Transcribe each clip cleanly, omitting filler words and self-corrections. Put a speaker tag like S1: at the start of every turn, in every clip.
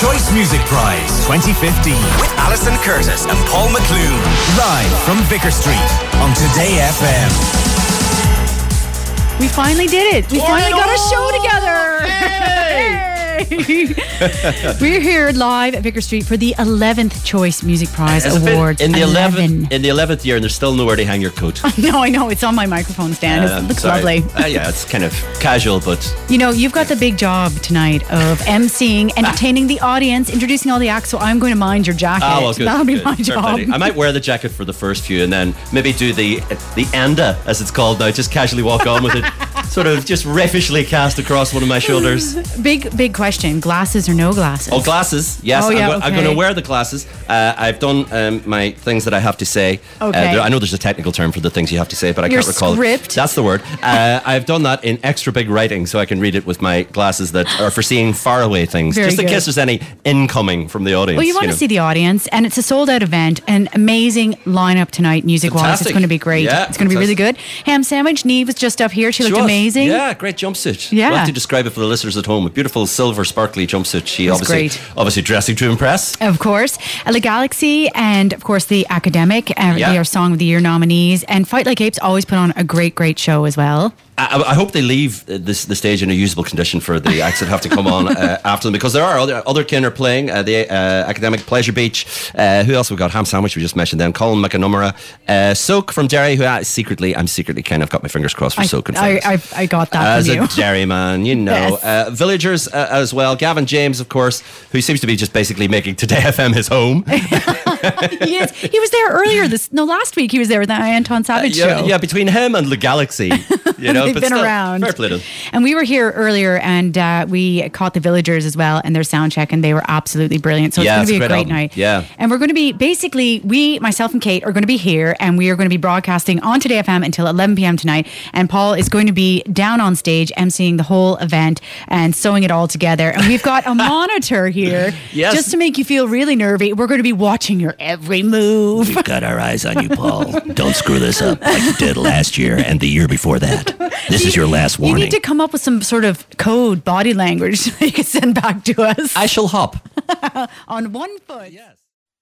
S1: Choice Music Prize 2015 with Alison Curtis and Paul McClune. Live from Vicar Street on Today FM.
S2: We finally did it. We finally got a show together. Hey! We're here live at Vicar Street for the 11th Choice Music Prize Awards.
S3: In the 11th year, and there's still nowhere to hang your coat.
S2: I know. It's on my microphone stand. It looks lovely.
S3: Yeah, it's kind of casual, but...
S2: You know, you've got the big job tonight of emceeing, entertaining the audience, introducing all the acts, so I'm going to mind your jacket.
S3: Well, good.
S2: That'll be
S3: good.
S2: my job.
S3: I might wear the jacket for the first few and then maybe do the enda, as it's called now, just casually walk on with it, sort of just riffishly cast across one of my shoulders.
S2: Big question. Glasses or no glasses?
S3: Oh, glasses. Yes,
S2: yeah,
S3: I'm going to wear the glasses. I've done my things that I have to say.
S2: Okay.
S3: I know there's a technical term for the things you have to say, but I
S2: Your
S3: can't recall
S2: script.
S3: it. That's the word. I've done that in extra big writing so I can read it with my glasses that are for seeing faraway things.
S2: Very
S3: just in
S2: good.
S3: case there's any incoming from the audience.
S2: Well, you want to see the audience, and it's a sold-out event. An amazing lineup tonight, music-wise.
S3: Fantastic.
S2: It's going to be great.
S3: Yeah,
S2: it's going to be really good. Ham Sandwich, Neve was just up here. She looked
S3: was.
S2: amazing.
S3: Yeah, great jumpsuit.
S2: Yeah.
S3: We'll have to describe it for the listeners at home. A beautiful silver sparkly jumpsuit. She obviously dressing to impress.
S2: Of course. The Galaxy and, of course, the Academic. They are Song of the Year nominees. And Fight Like Apes always put on a great show as well.
S3: I hope they leave the stage in a usable condition for the acts that have to come on after them, because there are other kin are playing. The Academic, Pleasure Beach. Who else we got? Ham Sandwich, we just mentioned them. Colin McNamara. Soak from Derry, who I'm secretly kind of got my fingers crossed for Soak and Friends.
S2: I got that
S3: as
S2: from you.
S3: a Derry man, you know.
S2: Yes.
S3: Villagers as well. Gavin James, of course, who seems to be just basically making Today FM his home.
S2: Yes, he was there earlier. Last week he was there with the Anton Savage show.
S3: Yeah, between him and the Galaxy, you know,
S2: they've
S3: but
S2: been
S3: still,
S2: around.
S3: fair play to them.
S2: And we were here earlier, and we caught the Villagers as well, and their sound check, and they were absolutely brilliant. So it's going to be a great night.
S3: Yeah,
S2: and we're going to be myself and Kate are going to be here, and we are going to be broadcasting on Today FM until 11 p.m. tonight. And Paul is going to be down on stage emceeing the whole event and sewing it all together. And we've got a monitor here, just to make you feel really nervy. We're going to be watching your every move.
S4: We've got our eyes on you, Paul. Don't screw this up like you did last year and the year before that. This is your last warning.
S2: You need to come up with some sort of code, body language that you can send back to us.
S3: I shall hop.
S2: On one foot. Yes.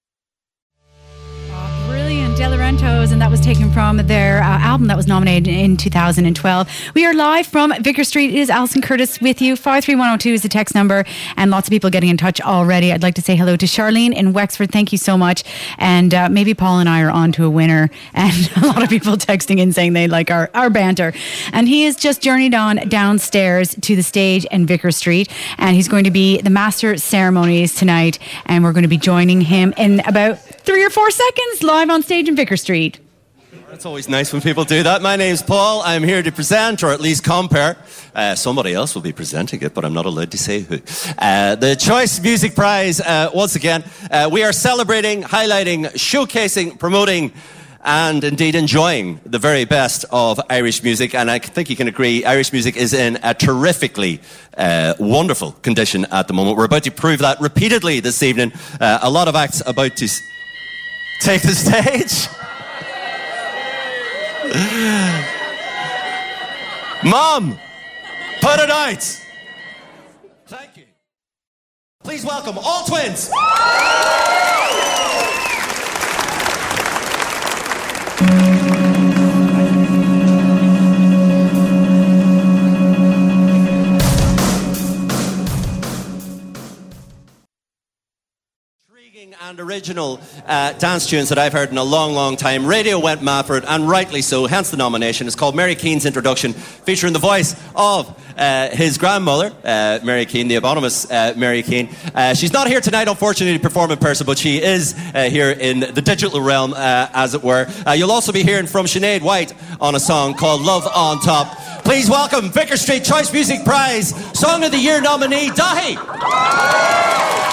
S2: Brilliant, De Laurentiis, and that was taken from their album that was nominated in 2012. We are live from Vicar Street. It is Alison Curtis with you. 53102 is the text number, and lots of people getting in touch already. I'd like to say hello to Charlene in Wexford. Thank you so much. And maybe Paul and I are on to a winner, and a lot of people texting in saying they like our banter. And he has just journeyed on downstairs to the stage in Vicar Street, and he's going to be the master ceremonies tonight, and we're going to be joining him in about 3 or 4 seconds live on stage in Vicar Street.
S3: It's always nice when people do that. My name's Paul. I'm here to present, or at least compare. Somebody else will be presenting it, but I'm not allowed to say who. The Choice Music Prize, once again, we are celebrating, highlighting, showcasing, promoting, and indeed enjoying the very best of Irish music. And I think you can agree, Irish music is in a terrifically wonderful condition at the moment. We're about to prove that repeatedly this evening. A lot of acts about to take the stage. Mom, put it out. Thank you. Please welcome all twins. And original dance tunes that I've heard in a long time. Radio went mad for it, and rightly so, hence the nomination. It's called Mary Keane's Introduction, featuring the voice of his grandmother, Mary Keane, the eponymous Mary Keane. She's not here tonight, unfortunately, to perform in person, but she is here in the digital realm, as it were. You'll also be hearing from Sinead White on a song called Love on Top. Please welcome Vicar Street Choice Music Prize Song of the Year nominee, Dahi.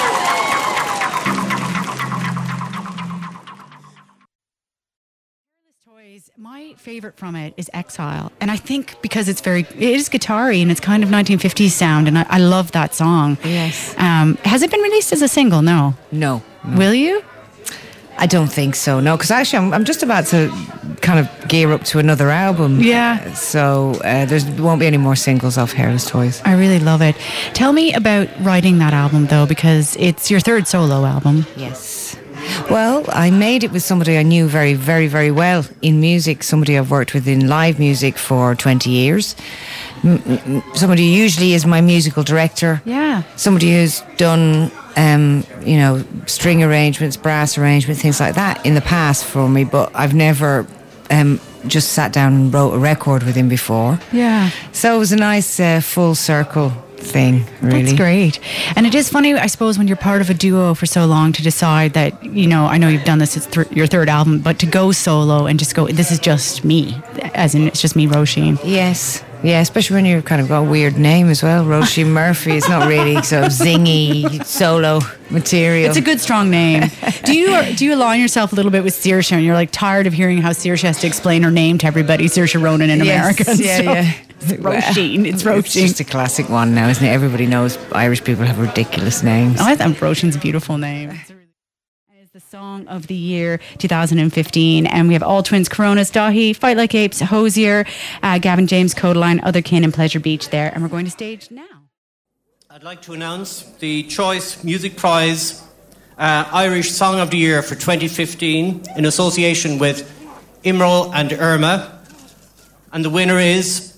S2: My favourite from it is Exile, and I think because it is guitar-y and it's kind of 1950s sound, and I love that song.
S5: Yes.
S2: Has it been released as a single? No.
S5: No.
S2: Will you?
S5: I don't think so, no, because actually I'm just about to kind of gear up to another album.
S2: Yeah.
S5: So there won't be any more singles off Hairless Toys.
S2: I really love it. Tell me about writing that album, though, because it's your third solo album.
S5: Yes. Well, I made it with somebody I knew very, very, very well in music, somebody I've worked with in live music for 20 years. Somebody who usually is my musical director.
S2: Yeah.
S5: Somebody who's done, string arrangements, brass arrangements, things like that in the past for me, but I've never just sat down and wrote a record with him before.
S2: Yeah.
S5: So it was a nice full circle thing, really.
S2: That's great. And it is funny, I suppose, when you're part of a duo for so long to decide that, I know you've done this, it's your third album, but to go solo and just go, this is just me, as in it's just me, Roisin.
S5: Yes. Yeah, especially when you've kind of got a weird name as well, Roisin Murphy. It's not really sort of zingy solo material.
S2: It's a good, strong name. Do you align yourself a little bit with Saoirse, and you're like tired of hearing how Saoirse has to explain her name to everybody, Saoirse Ronan in America? And
S5: yeah.
S2: It's Roisin. It's Roisin.
S5: It's just a classic one now, isn't it? Everybody knows Irish people have ridiculous names.
S2: I think Roisin's a beautiful name. The song of the year 2015, and we have All Twins, Coronas, Dahi, Fight Like Apes, Hosier, Gavin James, Codaline, Other Kin, and Pleasure Beach there, and we're going to stage now.
S6: I'd like to announce the Choice Music Prize Irish Song of the Year for 2015 in association with Imro and Irma, and the winner is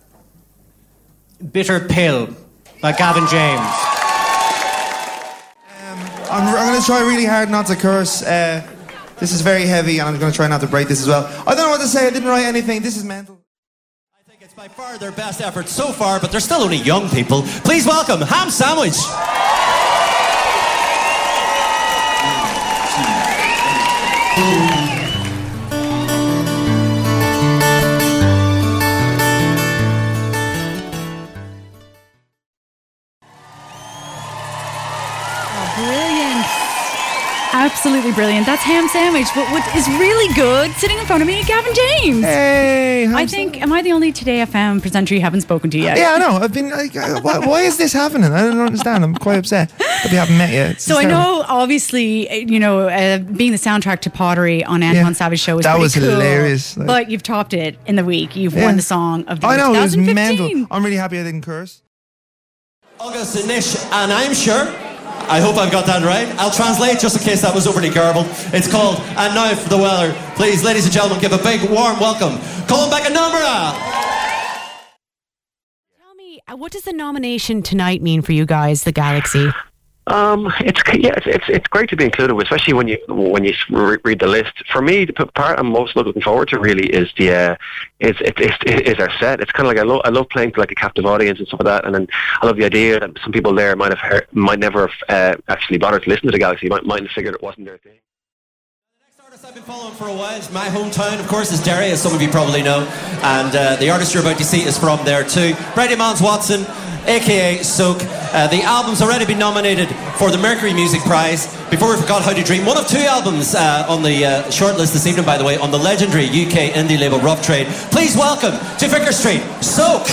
S6: Bitter Pill by Gavin James.
S7: I'm going to try really hard not to curse. This is very heavy, and I'm going to try not to break this as well. I don't know what to say. I didn't write anything. This is mental.
S3: I think it's by far their best effort so far, but they're still only young people. Please welcome Ham Sandwich.
S2: Absolutely brilliant. That's Ham Sandwich. But what is really good, sitting in front of me, Gavin James.
S7: Hey,
S2: am I the only Today FM presenter you haven't spoken to yet?
S7: Yeah, I know. I've been like, why is this happening? I don't understand. I'm quite upset that we haven't met yet.
S2: So I know, obviously, being the soundtrack to Pottery on Antoine Savage Show was pretty cool,
S7: hilarious.
S2: but you've topped it in the week. You've won the song of the year.
S7: I know, it was
S2: 2015.
S7: mental. I'm really happy I didn't curse.
S3: August Inish, and I'm sure. I hope I've got that right. I'll translate just in case that was overly garbled. It's called And Now for the Weather. Please, ladies and gentlemen, give a big warm welcome. Colin Beckenbauer.
S2: Tell me, what does the nomination tonight mean for you guys, the Galaxy?
S8: It's great to be included, especially when you read the list. For me, the part I'm most looking forward to really is our set. It's kind of like I love playing to like a captive audience and stuff like that, and then I love the idea that some people there might never have actually bothered to listen to the Galaxy. Might have figured it wasn't their thing.
S3: I've been following for a while. My hometown, of course, is Derry, as some of you probably know, and the artist you're about to see is from there too. Brady Mons Watson, aka Soak. The album's already been nominated for the Mercury Music Prize. Before We Forgot How to Dream, one of two albums on the shortlist this evening, by the way, on the legendary UK indie label Rough Trade. Please welcome to Vicar Street, Soak.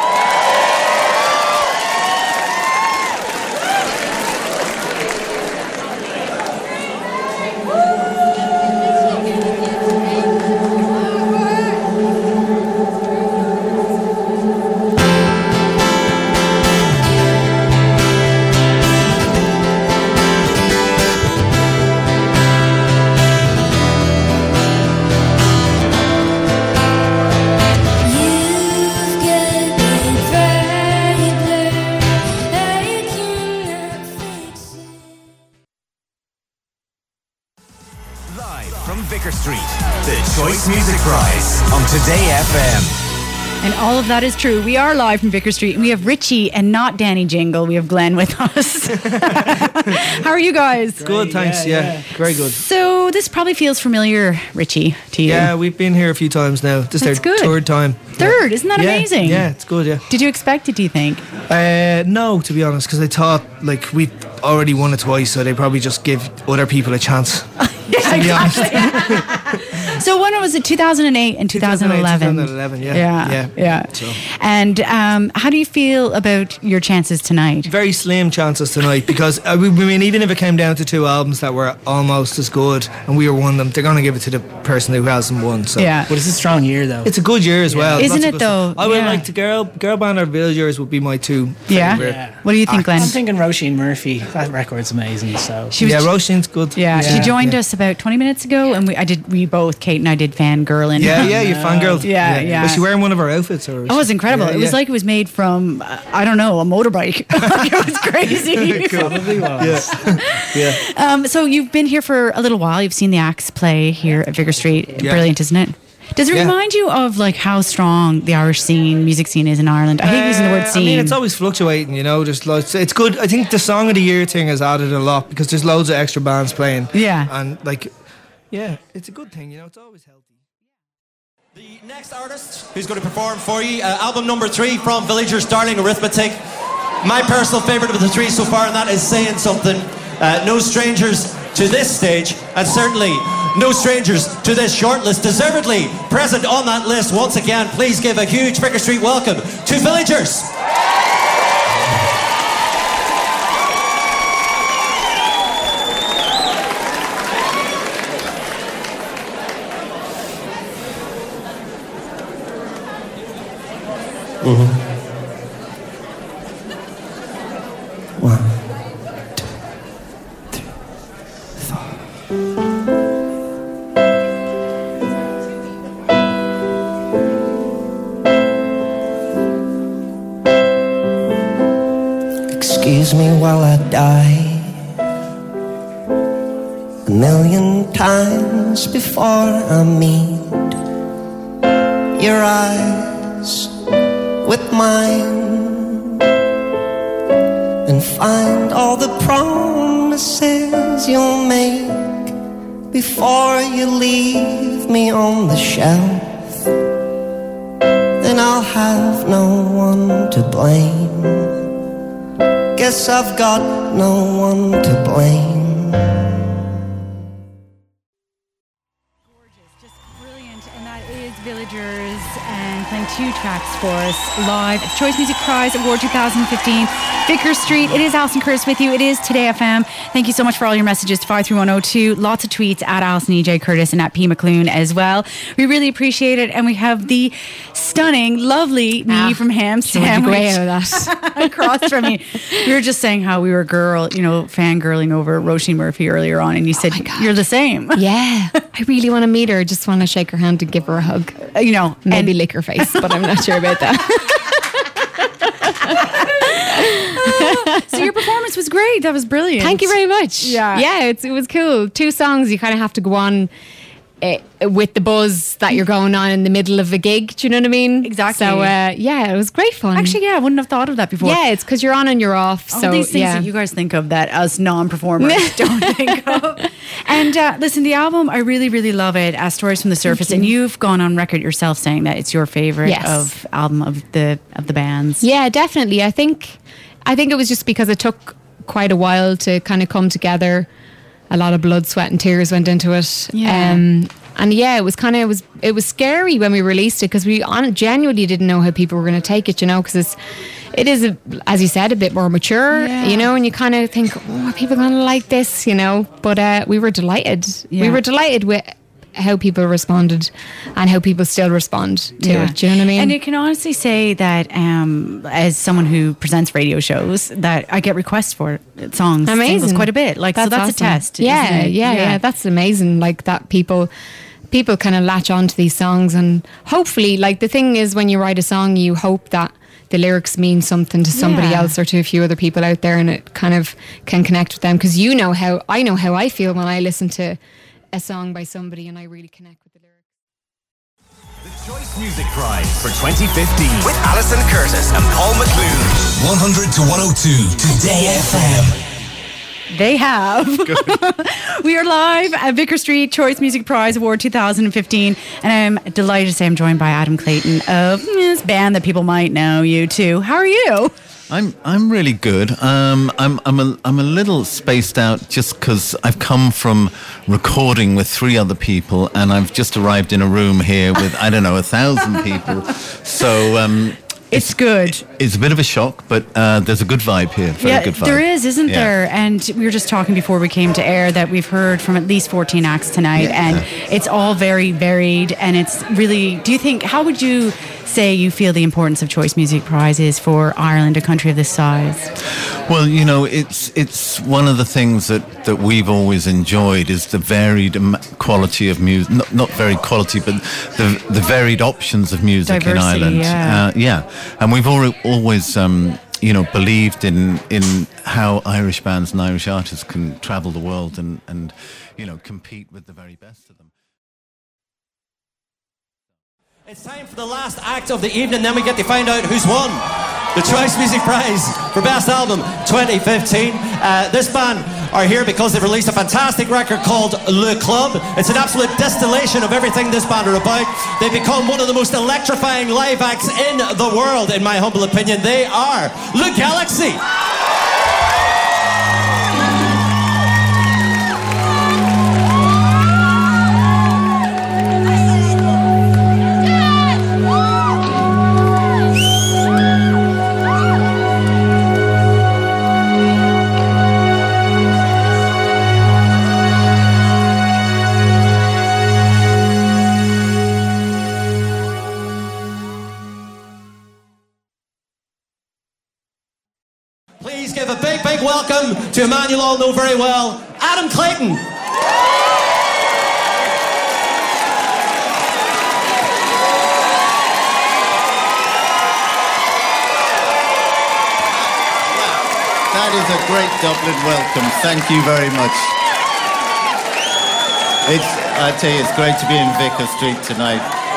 S1: Music Prize on Today FM.
S2: And all of that is true. We are live from Vicar Street, and we have Richie and not Danny Jingle. We have Glenn with us. How are you guys?
S9: Good, thanks. Yeah, very good.
S2: So this probably feels familiar, Richie, to you.
S9: Yeah, we've been here a few times now. This is our third time.
S2: Third? Isn't that amazing?
S9: Yeah, it's good, yeah.
S2: Did you expect it, do you think?
S9: No, to be honest, because I thought, we've already won it twice, so they probably just give other people a chance.
S2: Yeah, exactly. So when was it? 2008 and 2011.
S9: 2011, yeah. So.
S2: And how do you feel about your chances tonight?
S9: Very slim chances tonight because I mean, even if it came down to two albums that were almost as good and we were one of them, they're going to give it to the person who hasn't won. So.
S2: Yeah.
S10: But it's a strong year though.
S9: It's a good year as well.
S2: Isn't it though?
S9: I would like to girl band or Villagers would be my two favorite.
S2: What do you think, Glenn?
S10: I'm thinking Roisin Murphy. That record's amazing. So
S9: Roisin's good.
S2: Yeah, she joined us about 20 minutes ago, and we both, Kate and I, did fangirling.
S9: Yeah, you fangirled.
S2: Yeah.
S9: Was she wearing one of her outfits? Or
S2: it was incredible. It was like it was made from I don't know, a motorbike. It was crazy.
S10: Probably was.
S2: So you've been here for a little while. You've seen the acts play here at Vicar Street.
S9: Yeah.
S2: Brilliant, isn't it? Does it remind you of like how strong the Irish scene, music scene is in Ireland? I hate using the word scene.
S9: I mean, it's always fluctuating, you know. Just like, it's good. I think the Song of the Year thing has added a lot because there's loads of extra bands playing.
S2: Yeah.
S9: And it's a good thing, you know. It's always healthy.
S3: The next artist who's going to perform for you, album number 3 from Villagers, Darling Arithmetic. My personal favourite of the 3 so far, and that is Saying Something. No strangers to this stage, and certainly no strangers to this shortlist. Deservedly present on that list once again, please give a huge Vicar Street welcome to Villagers.
S11: One. Excuse me while I die a million times before I meet your eyes with mine and find all the promises you'll make before you leave me on the shelf. Then I'll have no one to blame. Guess I've got no one to blame.
S2: Gorgeous, just brilliant. And that is Villagers, and playing 2 tracks for us live at Choice Music Prize Award 2015, Vicar Street. It is Alison Curtis with you. It is Today FM. Thank you so much for all your messages to 53102. Lots of tweets at Alison EJ Curtis and at P McClune as well. We really appreciate it. And we have the stunning, lovely me from Ham Sandwich across from me. We were just saying how we were fangirling over Roisin Murphy earlier on, and you said you're the same.
S12: Yeah, I really want to meet her. Just want to shake her hand and give her a hug. Maybe lick her face, but I'm not sure about that.
S2: So your performance was great. That was brilliant.
S12: Thank you very much.
S2: Yeah,
S12: it was cool. 2 songs. You kind of have to go on with the buzz that you're going on in the middle of a gig. Do you know what I mean?
S2: Exactly.
S12: So it was great fun.
S2: Actually, I wouldn't have thought of that before.
S12: Yeah, it's because you're on and you're off.
S2: All these things that you guys think of that us non-performers don't think of. And listen, the album, I really, really love it. Stories from the Surface, and you've gone on record yourself saying that it's your favorite album of the bands.
S12: Yeah, definitely. I think it was just because it took quite a while to kind of come together. A lot of blood, sweat and tears went into it. It was scary when we released it because we genuinely didn't know how people were going to take it, because it is, as you said, a bit more mature, and you kind of think, are people going to like this, but we were delighted. We were delighted with how people responded and how people still respond to it. Do you know what I mean?
S2: And you can honestly say that as someone who presents radio shows, that I get requests for songs, singles quite a bit. That's awesome. A test.
S12: Yeah. That's amazing. Like that people kind of latch on to these songs, and hopefully, the thing is, when you write a song, you hope that the lyrics mean something to somebody else or to a few other people out there, and it kind of can connect with them, because I know how I feel when I listen to a song by somebody and I really connect with the lyrics.
S1: The Choice Music Prize for 2015 with Alison Curtis and Paul McClune. 100 to 102 Today FM.
S2: They have. We are live at Vicar Street Choice Music Prize Award 2015, and I'm delighted to say I'm joined by Adam Clayton of this band that people might know, U2. How are you?
S13: I'm really good. I'm a little spaced out just because I've come from recording with 3 other people, and I've just arrived in a room here with 1,000 people. So
S2: it's good.
S13: It's a bit of a shock, but there's a good vibe here. Very good vibe.
S2: There is, isn't there? And we were just talking before we came to air that we've heard from at least 14 acts tonight, and it's all very varied. And it's really. Do you think? How would you say you feel the importance of Choice Music Prizes for Ireland, a country of this size?
S13: Well, it's one of the things that we've always enjoyed is the varied quality of music. Not very quality, but the varied options of music
S2: Diversity,
S13: in Ireland. And we've always believed in how Irish bands and Irish artists can travel the world and compete with the very best of them.
S3: It's time for the last act of the evening, then we get to find out who's won the Choice Music Prize for Best Album 2015. This band are here because they've released a fantastic record called Le Club. It's an absolute distillation of everything this band are about. They've become one of the most electrifying live acts in the world, in my humble opinion. They are Le Galaxy. Please give a big, big welcome to a man you'll all know very well, Adam Clayton.
S13: That is a great Dublin welcome. Thank you very much. I tell you, it's great to be in Vicar Street tonight.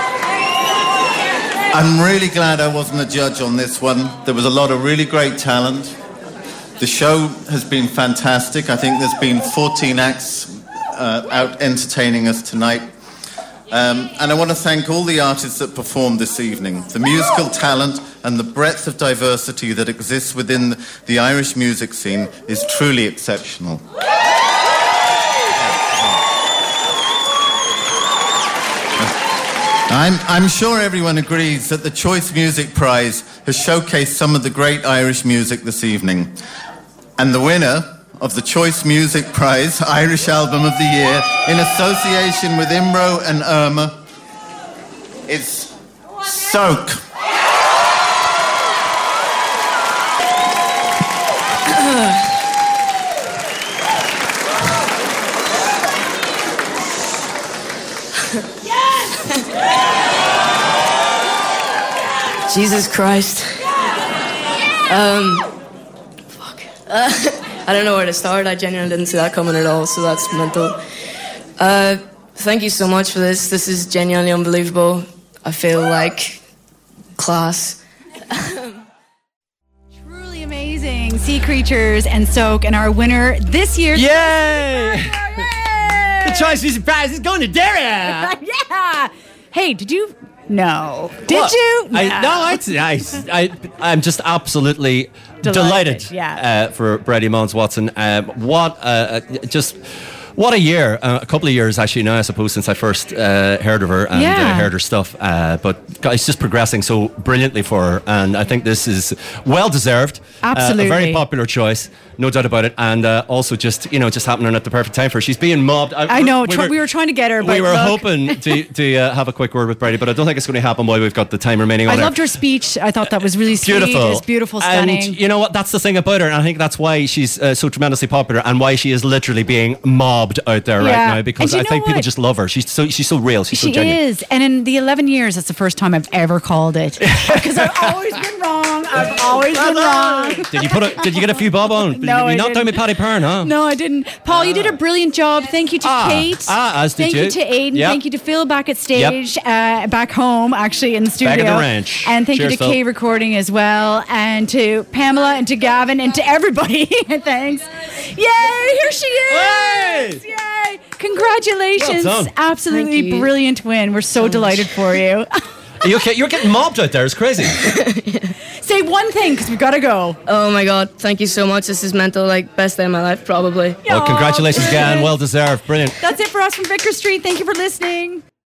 S13: I'm really glad I wasn't a judge on this one. There was a lot of really great talent. The show has been fantastic. I think there's been 14 acts out entertaining us tonight. And I want to thank all the artists that performed this evening. The musical talent and the breadth of diversity that exists within the Irish music scene is truly exceptional. I'm sure everyone agrees that the Choice Music Prize has showcased some of the great Irish music this evening. And the winner of the Choice Music Prize Irish Album of the Year, in association with Imro and Irma, is Soak.
S14: Jesus Christ. I don't know where to start. I genuinely didn't see that coming at all, so that's mental. Thank you so much for this. This is genuinely unbelievable. I feel like class.
S2: Truly amazing. Sea Creatures and Soak, and our winner this year.
S3: Yay! The Choice Music Prize is going to Daria.
S2: Yeah. Hey, did you? No. Did
S3: What?
S2: you?
S3: I'm just absolutely delighted for Brady Mons Watson. What a year. A couple of years actually now, I suppose, since I first heard of her and heard her stuff. But it's just progressing so brilliantly for her. And I think this is well deserved.
S2: Absolutely.
S3: A very popular choice, no doubt about it. And also just happening at the perfect time for her. She's being mobbed.
S2: I know. We were trying to get her, but
S3: we were
S2: look.
S3: hoping to have a quick word with Brady, but I don't think it's going to happen while we've got the time remaining on
S2: I
S3: her.
S2: loved her speech. I thought that was really sweet.
S3: Beautiful.
S2: It was beautiful, stunning.
S3: And you know what? That's the thing about her. And I think that's why she's so tremendously popular and why she is literally being mobbed out there right now, because I think people just love her. She's so real. She's so genuine.
S2: She is. And in the 11 years, that's the first time I've ever called it. Because I've always been wrong. I've always been wrong.
S3: Did you get a few bob on?
S2: No,
S3: you
S2: I
S3: knocked down
S2: didn't.
S3: with Paddy Pern, huh?
S2: No, I didn't. Paul, you did a brilliant job. Thank you to Kate.
S3: As did
S2: Thank you to Aidan.
S3: Yep.
S2: Thank you to Phil back at stage, back home, actually, in the studio.
S3: Back at the ranch.
S2: And thank
S3: Cheers,
S2: you to
S3: Phil.
S2: K Recording as well. And to Pamela and to Gavin and to everybody. Thanks. Yay, here she is.
S3: Hey!
S2: Yay. Congratulations.
S3: Well done.
S2: Absolutely
S14: Thank you.
S2: brilliant win. We're so delighted for you.
S3: You're getting mobbed out there. It's crazy.
S2: Say one thing, because we've got to go.
S14: Oh my God, thank you so much. This is mental, like, best day of my life, probably.
S3: Well, congratulations again. Well deserved. Brilliant.
S2: That's it for us from Vicar Street. Thank you for listening.